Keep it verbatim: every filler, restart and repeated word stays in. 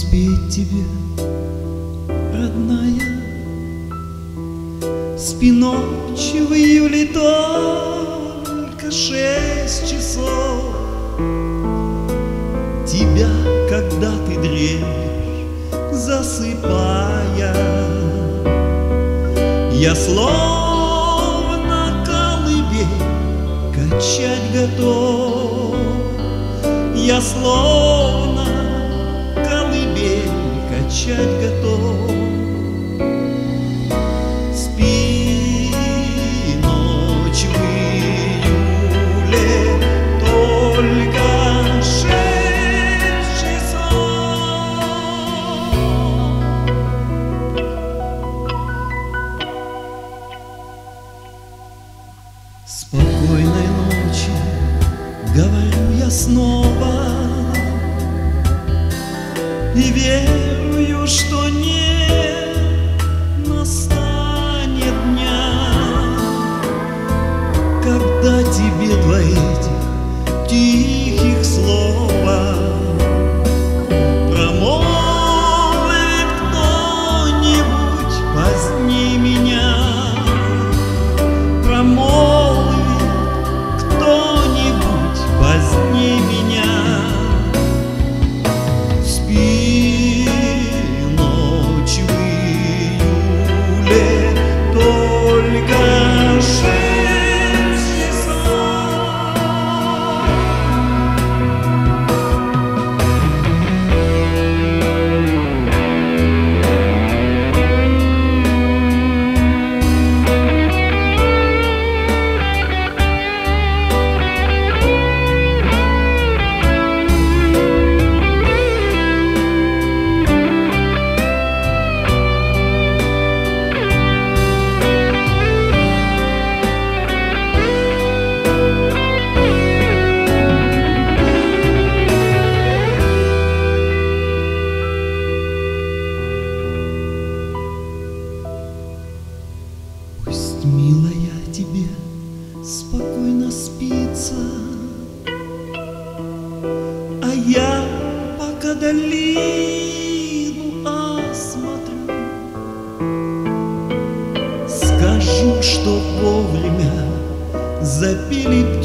спеть тебе, родная. Спи ночи в июле только шесть часов. Тебя, когда ты дремлешь, засыпая, я словно колыбель качать готов. Я словно колыбель качать готов. Спи ночь в июле только шесть часов. Спокойной ночи, говорю я снова, и верую, что не настанет дня, когда тебе два этих тихих слова промолвит кто-нибудь позднее меня, промолвит кто-нибудь позднее меня. Спи ночь в июле только шесть часов. Пусть, милая, тебе спокойно спится, а я пока долину осмотрю. Скажу, что вовремя запели птицы,